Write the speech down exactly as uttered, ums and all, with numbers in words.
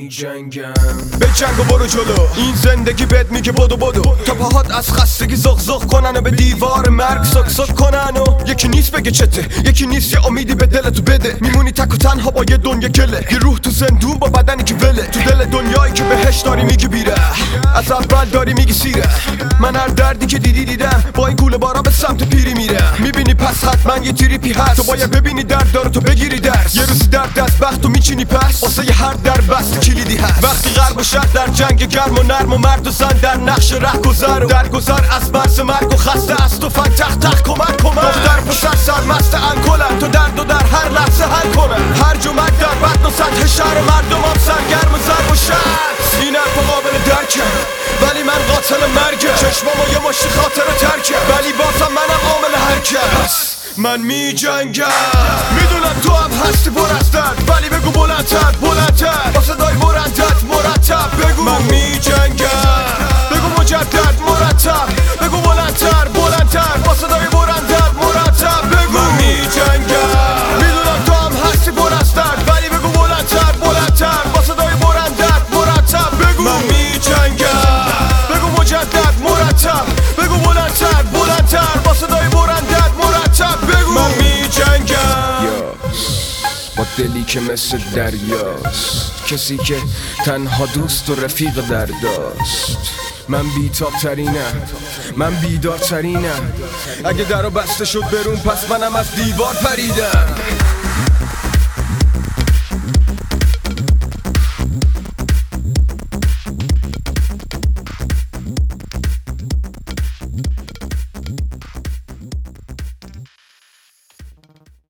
می جنگم. به جنگ و برو جلو، این زندگی بهت میگه بدو بدو. تا پاهات از خستگی زغ زغ کنن و به دیوار مرگ سک سک کنن و یکی نیست بگه چته، یکی نیست یه امیدی به دلتو بده. میمونی تک و تنها با یه دنیا گله، یه روح تو زندون با بدنی که وله. تو دل دنیایی که بهش داری میگی بیره، از اول داری میگی سیره. من هر دردی که دیدی دیدم، با این کوله بارا به سمت پیری میره. میبینی پس حتما یه تریپی هست، تو باید ببینی درد داره تو بگیری درس. یه روزی در دست بخت تو میچینی پس، واسه یه هر در بست کلیدی هست. وقتی غرب و شرق در جنگ گرم و نرم و مرد و زن در نقش رهگذر و درگذر از مرز مرگ و خسته از تو فن تخت تخت کمک کمک. دختر پسر سرمست الکلن، تو درد و در هر لحظه حل کنن. هر جمعک در بدن و سطح شهر و مردم هم سرگرم و ضرب و شرط. این حرفا قابل درکه ولی من قاتل مرگه. چشمامو یه مشتی خاطر ترکه ولی بازم منم عامل حرکت. من می جنگم، میدونم تو هم هستی پر از درد، ولی بگو بلندتر بلندتر با صدای بلندت مرتب بگو. من می جنگم، بگو مجدد مرتب، بگو بلندتر بلندتر با صدای بلندت مرتب بگو. من می جنگم، میدونم تو هم هستی پر از درد، ولی بگو بلندتر بلندتر با صدای بلندت مرتب بگو. من می جنگم، بگو مجدد مرتب، بگو بلندتر بلندتر با صدای بلندت مرتب بگو. من می جنگم با دلی که مثل دریاست، کسی که تنها دوست و رفیق درداست. من بیتاب ترینم، من بیدار ترینم. اگه درو بسته شد برون پس منم از دیوار پریدم.